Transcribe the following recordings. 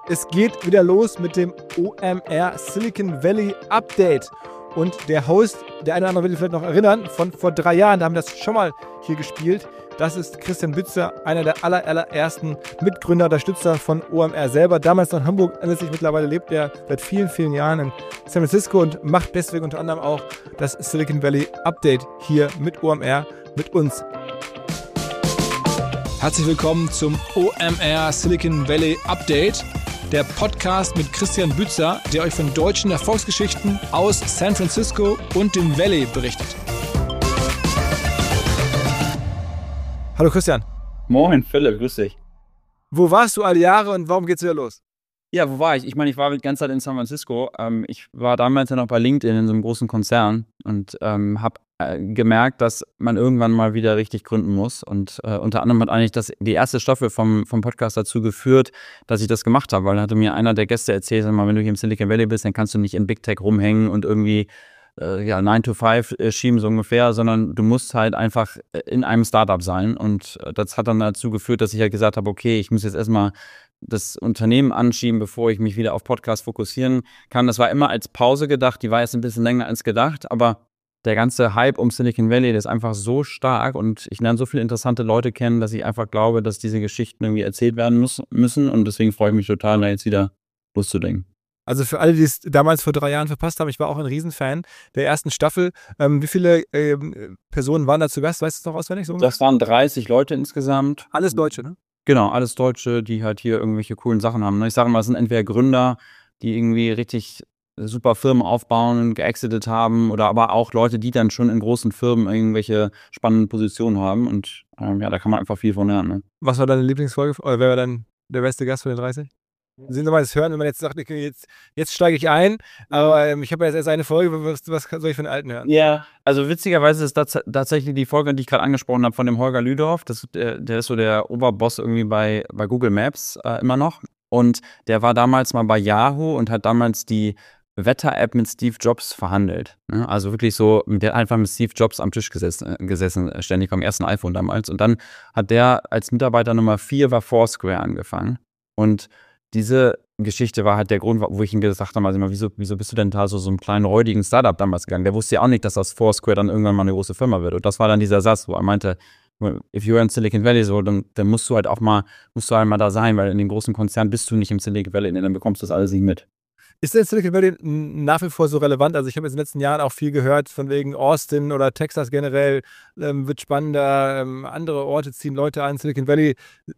Es geht wieder los mit dem OMR Silicon Valley Update. Und der Host, der eine oder andere wird sich vielleicht noch erinnern, von vor 3 Jahren, da haben wir das schon mal hier gespielt. Das ist Christian Bützer, einer der allerersten Mitgründer, Unterstützer von OMR selber. Damals noch in Hamburg, ansässig, mittlerweile lebt er seit vielen Jahren in San Francisco und macht deswegen unter anderem auch das Silicon Valley Update hier mit OMR, mit uns. Herzlich willkommen zum OMR Silicon Valley Update, der Podcast mit Christian Bützer, der euch von deutschen Erfolgsgeschichten aus San Francisco und dem Valley berichtet. Hallo Christian. Moin Philipp, grüß dich. Wo warst du all die Jahre und warum geht's wieder los? Ja, wo war ich? Ich meine, ich war die ganze Zeit in San Francisco. Ich war damals ja noch bei LinkedIn in so einem großen Konzern und habe gemerkt, dass man irgendwann mal wieder richtig gründen muss. Und unter anderem hat eigentlich die erste Staffel vom Podcast dazu geführt, dass ich das gemacht habe. Weil da hatte mir einer der Gäste erzählt, sag mal, wenn du hier im Silicon Valley bist, dann kannst du nicht in Big Tech rumhängen und irgendwie 9 to 5 schieben so ungefähr, sondern du musst halt einfach in einem Startup sein. Und das hat dann dazu geführt, dass ich halt gesagt habe, okay, ich muss jetzt erstmal das Unternehmen anschieben, bevor ich mich wieder auf Podcast fokussieren kann. Das war immer als Pause gedacht, die war jetzt ein bisschen länger als gedacht, aber der ganze Hype um Silicon Valley, der ist einfach so stark und ich lerne so viele interessante Leute kennen, dass ich einfach glaube, dass diese Geschichten irgendwie erzählt werden müssen und deswegen freue ich mich total, da jetzt wieder loszulegen. Also für alle, die es damals vor 3 Jahren verpasst haben, ich war auch ein Riesenfan der ersten Staffel. Wie viele Personen waren da zu Gast? Weißt du es noch auswendig? So das waren 30 Leute insgesamt. Alles Deutsche, ne? Genau, alles Deutsche, die halt hier irgendwelche coolen Sachen haben. Ich sage mal, es sind entweder Gründer, die irgendwie richtig super Firmen aufbauen, geexitet haben oder aber auch Leute, die dann schon in großen Firmen irgendwelche spannenden Positionen haben und ja, da kann man einfach viel von lernen. Ne? Was war deine Lieblingsfolge oder wer war dann der beste Gast von den 30? Sehen Sie mal das hören, wenn man jetzt sagt, okay, jetzt steige ich ein, aber ich habe ja jetzt erst eine Folge, was soll ich von den Alten hören? Ja, also witzigerweise ist das tatsächlich die Folge, die ich gerade angesprochen habe, von dem Holger Lüdorf. Der ist so der Oberboss irgendwie bei Google Maps immer noch. Und der war damals mal bei Yahoo und hat damals die Wetter-App mit Steve Jobs verhandelt. Ne? Also wirklich so, der hat einfach mit Steve Jobs am Tisch gesessen, ständig am ersten iPhone damals. Und dann hat der als Mitarbeiter Nummer 4 bei Foursquare angefangen. Und diese Geschichte war halt der Grund, wo ich ihm gesagt habe, also immer, wieso bist du denn da so einem kleinen, räudigen Startup damals gegangen? Der wusste ja auch nicht, dass das Foursquare dann irgendwann mal eine große Firma wird. Und das war dann dieser Satz, wo er meinte, if you're in Silicon Valley, so, dann musst du halt mal da sein, weil in den großen Konzernen bist du nicht im Silicon Valley, dann bekommst du das alles nicht mit. Ist denn Silicon Valley nach wie vor so relevant? Also ich habe jetzt in den letzten Jahren auch viel gehört von wegen Austin oder Texas generell, wird spannender, andere Orte ziehen Leute an. Silicon Valley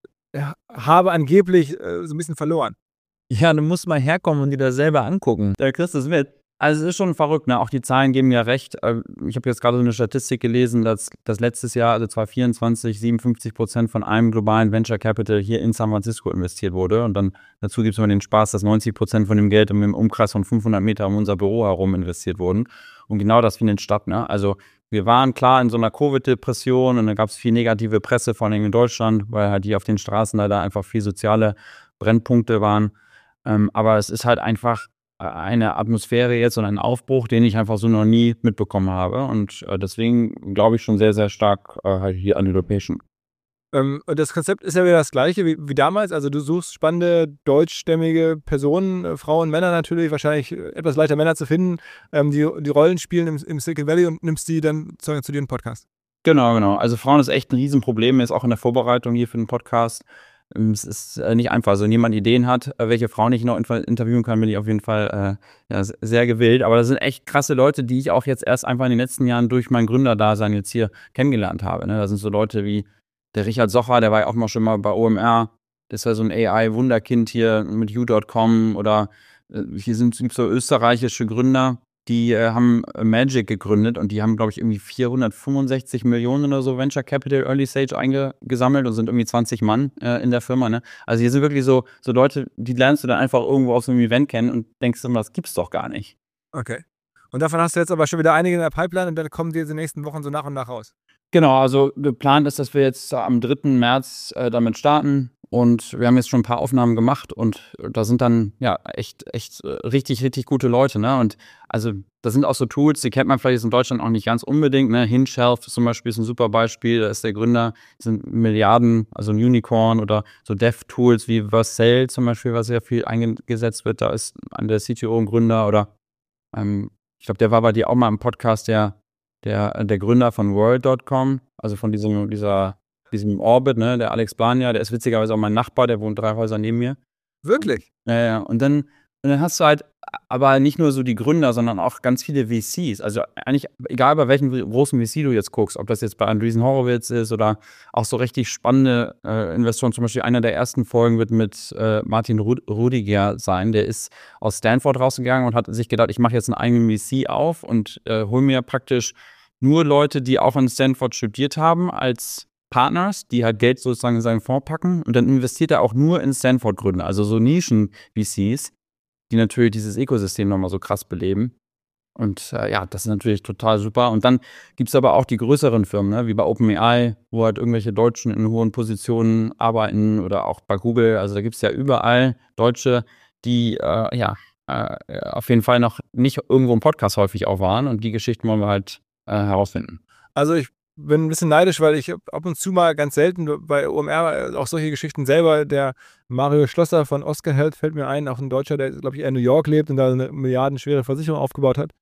habe angeblich so ein bisschen verloren. Ja, du musst mal herkommen und dir das selber angucken. Da kriegst du es mit. Also es ist schon verrückt, ne? Auch die Zahlen geben ja recht. Ich habe jetzt gerade so eine Statistik gelesen, dass letztes Jahr, also 2024, 57% von einem globalen Venture Capital hier in San Francisco investiert wurde. Und dann dazu gibt es immer den Spaß, dass 90% von dem Geld im Umkreis von 500 Meter um unser Büro herum investiert wurden. Und genau das findet statt, ne? Also wir waren klar in so einer Covid-Depression und dann gab es viel negative Presse, vor allem in Deutschland, weil halt hier auf den Straßen leider einfach viel soziale Brennpunkte waren. Aber es ist halt einfach eine Atmosphäre jetzt und ein Aufbruch, den ich einfach so noch nie mitbekommen habe. Und deswegen glaube ich schon sehr, sehr stark halt hier an die Location. Und das Konzept ist ja wieder das gleiche wie damals. Also du suchst spannende deutschstämmige Personen, Frauen, Männer natürlich, wahrscheinlich etwas leichter Männer zu finden, die Rollen spielen im Silicon Valley und nimmst die dann zu dir in den Podcast. Genau. Also Frauen ist echt ein Riesenproblem, jetzt auch in der Vorbereitung hier für den Podcast. Es ist nicht einfach. Also, wenn jemand Ideen hat, welche Frauen ich noch interviewen kann, bin ich auf jeden Fall sehr gewillt. Aber das sind echt krasse Leute, die ich auch jetzt erst einfach in den letzten Jahren durch mein Gründerdasein jetzt hier kennengelernt habe. Ne? Da sind so Leute wie der Richard Socher, der war ja auch schon mal bei OMR. Das war so ein AI-Wunderkind hier mit U.com oder hier sind so österreichische Gründer, die haben Magic gegründet und die haben, glaube ich, irgendwie 465 Millionen oder so Venture Capital Early Stage eingesammelt und sind irgendwie 20 Mann in der Firma. Ne? Also hier sind wirklich so Leute, die lernst du dann einfach irgendwo auf so einem Event kennen und denkst immer, das gibt's doch gar nicht. Okay. Und davon hast du jetzt aber schon wieder einige in der Pipeline und dann kommen die in den nächsten Wochen so nach und nach raus. Genau, also geplant ist, dass wir jetzt am 3. März damit starten und wir haben jetzt schon ein paar Aufnahmen gemacht und da sind dann ja echt richtig, richtig gute Leute, ne? Und also das sind auch so Tools, die kennt man vielleicht jetzt in Deutschland auch nicht ganz unbedingt, ne? Hinge Health zum Beispiel ist ein super Beispiel, da ist der Gründer, sind Milliarden, also ein Unicorn oder so Dev-Tools wie Vercel zum Beispiel, was sehr viel eingesetzt wird, da ist der CTO ein Gründer oder ich glaube, der war bei dir auch mal im Podcast, der Gründer von World.com, also von diesem Orbit, ne, der Alex Blania, der ist witzigerweise auch mein Nachbar, der wohnt 3 Häuser neben mir. Wirklich? Ja. Und dann hast du halt aber nicht nur so die Gründer, sondern auch ganz viele VCs. Also eigentlich, egal bei welchen großen VC du jetzt guckst, ob das jetzt bei Andreessen Horowitz ist oder auch so richtig spannende Investoren, zum Beispiel einer der ersten Folgen wird mit Martin Rudiger sein, der ist aus Stanford rausgegangen und hat sich gedacht, ich mache jetzt einen eigenen VC auf und hole mir praktisch nur Leute, die auch an Stanford studiert haben, als Partners, die halt Geld sozusagen in seinen Fonds packen und dann investiert er auch nur in Stanford-Gründer, also so Nischen-VCs, die natürlich dieses Ökosystem nochmal so krass beleben. Und ja, das ist natürlich total super. Und dann gibt es aber auch die größeren Firmen, ne, wie bei OpenAI, wo halt irgendwelche Deutschen in hohen Positionen arbeiten oder auch bei Google. Also da gibt es ja überall Deutsche, die auf jeden Fall noch nicht irgendwo im Podcast häufig auch waren. Und die Geschichten wollen wir halt herausfinden. Also ich bin ein bisschen neidisch, weil ich ab und zu mal ganz selten bei OMR auch solche Geschichten selber, der Mario Schlosser von Oscar Health fällt mir ein, auch ein Deutscher, der, glaube ich, in New York lebt und da eine milliardenschwere Versicherung aufgebaut hat.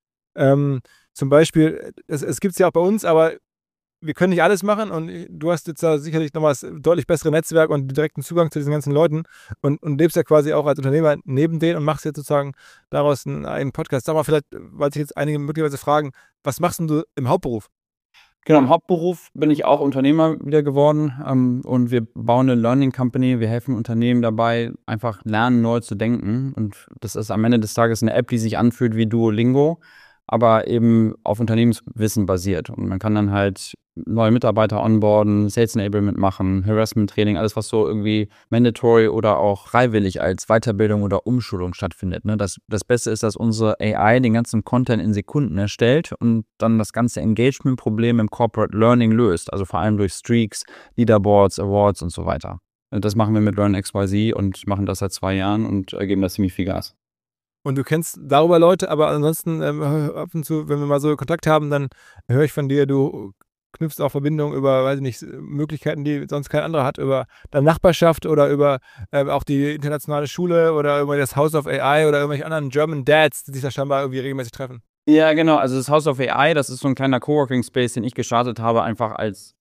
Zum Beispiel, es gibt es ja auch bei uns, aber wir können nicht alles machen und du hast jetzt da sicherlich nochmal das deutlich bessere Netzwerk und direkten Zugang zu diesen ganzen Leuten und lebst ja quasi auch als Unternehmer neben denen und machst jetzt sozusagen daraus einen Podcast. Sag mal vielleicht, weil sich jetzt einige möglicherweise fragen, was machst denn du im Hauptberuf? Genau, im Hauptberuf bin ich auch Unternehmer wieder geworden und wir bauen eine Learning Company. Wir helfen Unternehmen dabei, einfach lernen, neu zu denken. Und das ist am Ende des Tages eine App, die sich anfühlt wie Duolingo, aber eben auf Unternehmenswissen basiert. Und man kann dann halt neue Mitarbeiter onboarden, Sales Enablement machen, Harassment Training, alles was so irgendwie mandatory oder auch freiwillig als Weiterbildung oder Umschulung stattfindet. Ne? Das Beste ist, dass unsere AI den ganzen Content in Sekunden erstellt und dann das ganze Engagement-Problem im Corporate Learning löst. Also vor allem durch Streaks, Leaderboards, Awards und so weiter. Das machen wir mit LearnXYZ und machen das seit 2 Jahren und geben da ziemlich viel Gas. Und du kennst darüber Leute, aber ansonsten ab und zu, wenn wir mal so Kontakt haben, dann höre ich von dir, du knüpfst auch Verbindungen über, weiß ich nicht, Möglichkeiten, die sonst kein anderer hat, über deine Nachbarschaft oder über auch die internationale Schule oder über das House of AI oder irgendwelche anderen German Dads, die sich da scheinbar irgendwie regelmäßig treffen. Ja, genau. Also das House of AI, das ist so ein kleiner Coworking-Space, den ich gestartet habe, einfach als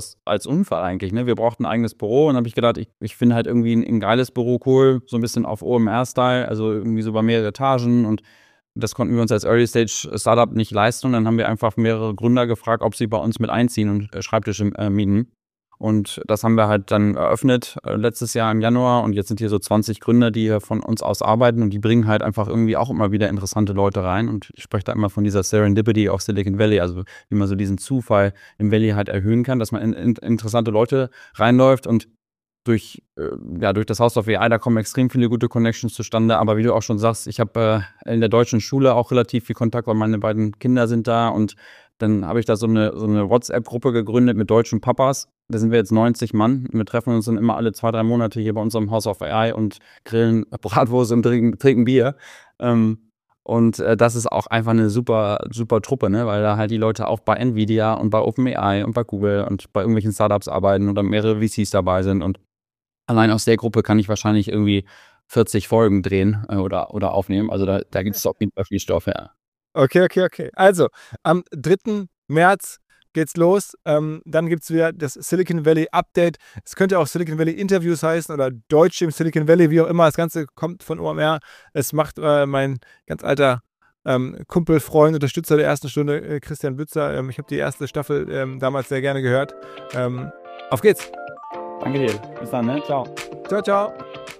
Unfall eigentlich. Ne? Wir brauchten ein eigenes Büro und habe ich gedacht, ich finde halt irgendwie ein geiles Büro cool, so ein bisschen auf OMR-Style, also irgendwie so bei mehreren Etagen und das konnten wir uns als Early-Stage-Startup nicht leisten und dann haben wir einfach mehrere Gründer gefragt, ob sie bei uns mit einziehen und Schreibtische mieten. Und das haben wir halt dann eröffnet letztes Jahr im Januar und jetzt sind hier so 20 Gründer, die hier von uns aus arbeiten und die bringen halt einfach irgendwie auch immer wieder interessante Leute rein und ich spreche da immer von dieser Serendipity of Silicon Valley, also wie man so diesen Zufall im Valley halt erhöhen kann, dass man in interessante Leute reinläuft und durch das House of AI, da kommen extrem viele gute Connections zustande, aber wie du auch schon sagst, ich habe in der deutschen Schule auch relativ viel Kontakt, weil meine beiden Kinder sind da und dann habe ich da so eine WhatsApp-Gruppe gegründet mit deutschen Papas. Da sind wir jetzt 90 Mann. Wir treffen uns dann immer alle 2-3 Monate hier bei unserem House of AI und grillen Bratwurst und trinken Bier. Und das ist auch einfach eine super, super Truppe, ne? Weil da halt die Leute auch bei Nvidia und bei OpenAI und bei Google und bei irgendwelchen Startups arbeiten oder mehrere VCs dabei sind. Und allein aus der Gruppe kann ich wahrscheinlich irgendwie 40 Folgen drehen oder aufnehmen. Also da gibt es auf jeden Fall viel Stoff, ja. Okay. Also, am 3. März geht's los. Dann gibt es wieder das Silicon Valley Update. Es könnte auch Silicon Valley Interviews heißen oder Deutsch im Silicon Valley, wie auch immer. Das Ganze kommt von OMR. Es macht mein ganz alter Kumpel, Freund, Unterstützer der ersten Stunde, Christian Bützer. Ich habe die erste Staffel damals sehr gerne gehört. Auf geht's. Danke dir. Bis dann, ne? Ciao. Ciao.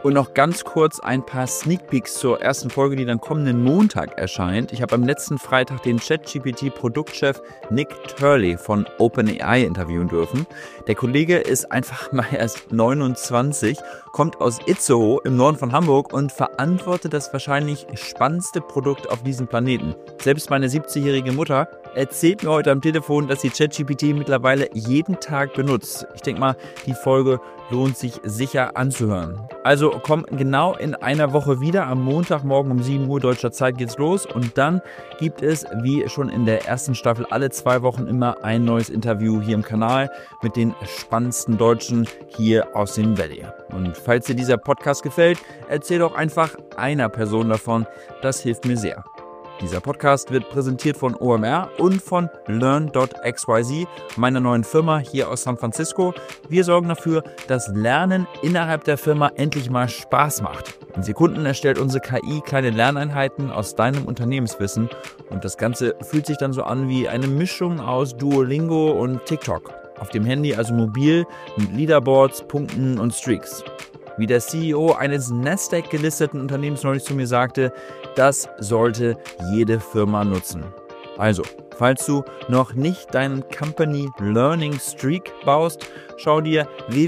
Und noch ganz kurz ein paar Sneak Peeks zur ersten Folge, die dann kommenden Montag erscheint. Ich habe am letzten Freitag den ChatGPT-Produktchef Nick Turley von OpenAI interviewen dürfen. Der Kollege ist einfach mal erst 29, kommt aus Itzehoe im Norden von Hamburg und verantwortet das wahrscheinlich spannendste Produkt auf diesem Planeten. Selbst meine 70-jährige Mutter erzählt mir heute am Telefon, dass sie ChatGPT mittlerweile jeden Tag benutzt. Ich denke mal, die Folge lohnt sich sicher anzuhören. Also komm genau in einer Woche wieder. Am Montagmorgen um 7 Uhr deutscher Zeit geht's los. Und dann gibt es, wie schon in der ersten Staffel, alle 2 Wochen immer ein neues Interview hier im Kanal mit den spannendsten Deutschen hier aus dem Valley. Und falls dir dieser Podcast gefällt, erzähl doch einfach einer Person davon. Das hilft mir sehr. Dieser Podcast wird präsentiert von OMR und von Learn.xyz, meiner neuen Firma hier aus San Francisco. Wir sorgen dafür, dass Lernen innerhalb der Firma endlich mal Spaß macht. In Sekunden erstellt unsere KI kleine Lerneinheiten aus deinem Unternehmenswissen und das Ganze fühlt sich dann so an wie eine Mischung aus Duolingo und TikTok. Auf dem Handy, also mobil, mit Leaderboards, Punkten und Streaks. Wie der CEO eines Nasdaq-gelisteten Unternehmens neulich zu mir sagte, das sollte jede Firma nutzen. Also, falls du noch nicht deinen Company Learning Streak baust, schau dir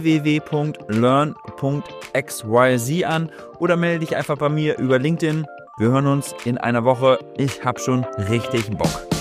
www.learn.xyz an oder melde dich einfach bei mir über LinkedIn. Wir hören uns in einer Woche. Ich hab schon richtig Bock.